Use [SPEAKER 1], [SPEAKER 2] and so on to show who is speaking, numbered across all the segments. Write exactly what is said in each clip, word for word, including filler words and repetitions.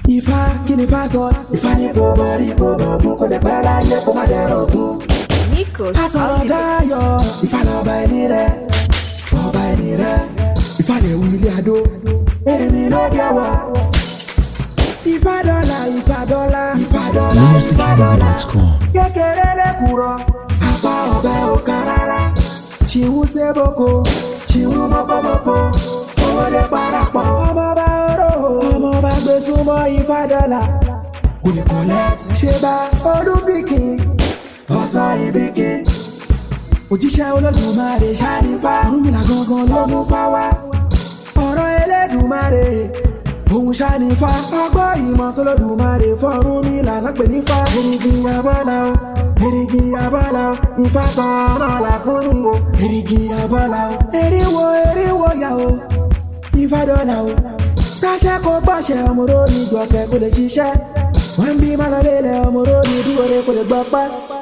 [SPEAKER 1] Ifá kí ni Ifá sọ? Ifá ní kò bọ̀ rí kò bọ̀ gún kò lè pẹ́ láyé kó má dẹ̀rọ̀ gún.
[SPEAKER 2] Nikos
[SPEAKER 1] A sọ̀rọ̀ dáyọ̀ Ifá lọ́ba ẹni rẹ̀ ọba ẹni rẹ̀ Ifá lè wí ilé adó èmi ló dé wá. Ifá dọ́là Ifá dọ́là Ifá dọ́là Ifá dọ́là kékeré lẹ́kùrọ̀ apá ọ̀bẹ òkà rárá ṣìwú séboko ṣìwú mọ́pọ́mọ́pọ́ owó lè parapọ̀ ọmọ bá oró ọmọ bá gbé súnmọ́ Ifá dọ́là kò lè collect ṣe bá olúbìkì ọ̀sán ìbìkì òjíṣẹ́ Olódùmarè ṣánífà Ọ̀rúnmìlà gangan ló mú fá wá ọ̀rọ̀ Elédùmarè òun ṣánífà ọgbọ́ ìmọ̀ tó lódùmarè fọ́rúnmìlà lápè nífà erigi abọ́lá o erigi abọ́lá o Ifá tán ọ̀la fún mi o erigi abọ́lá o eriwo eriwo yà o Ifá dọ́là o táṣẹ́ kó gbàṣẹ ọmọdé ní jọkẹ́ kó lè ṣiṣẹ́ wọ́n bí má lọ lélẹ̀ ọmọdé ní dúró rẹ̀ kó lè gbọ́ pẹ́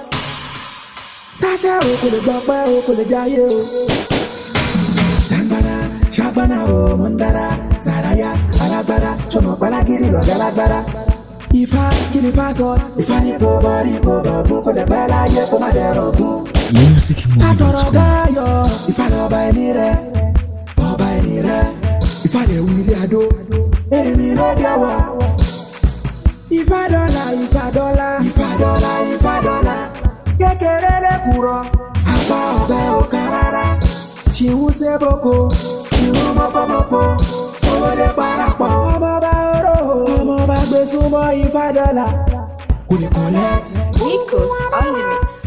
[SPEAKER 1] táṣẹ́ o kò lè gbọ́ pẹ́ o kò lè jáyé o. Ṣàgbọ́nà ṣàgbọ́nà o mọ̀ ń dára sàráyà alágbára ṣọmọ gbálágìrì lọ́jà lágbára. Ifá kí ni Ifá sọ? Ifá ní kò bọ̀ rí kò bọ̀ gún kò lè pẹ́ láyé kó má dẹ̀rọ̀ gún. A sọ̀rọ̀ dáyọ̀ Ifá lọ́ba ẹni rẹ̀ ọba ẹni rẹ̀ Ifá lè wí ilé adó èmi ló dé wá. Ifá dọ́là Ifá dọ́là Ifá dọ́là Ifá dọ́là kékeré lẹ́kùrọ̀ apá ọ̀bẹ òkà rárá ṣìwú séboko ṣìwú mọ́pọ́mọ́pọ́ owó lè parapọ̀ ọmọ bá oró ọmọ bá gbé súnmọ́ Ifá dọ́là kò lè collect.
[SPEAKER 2] Nikos on the mix.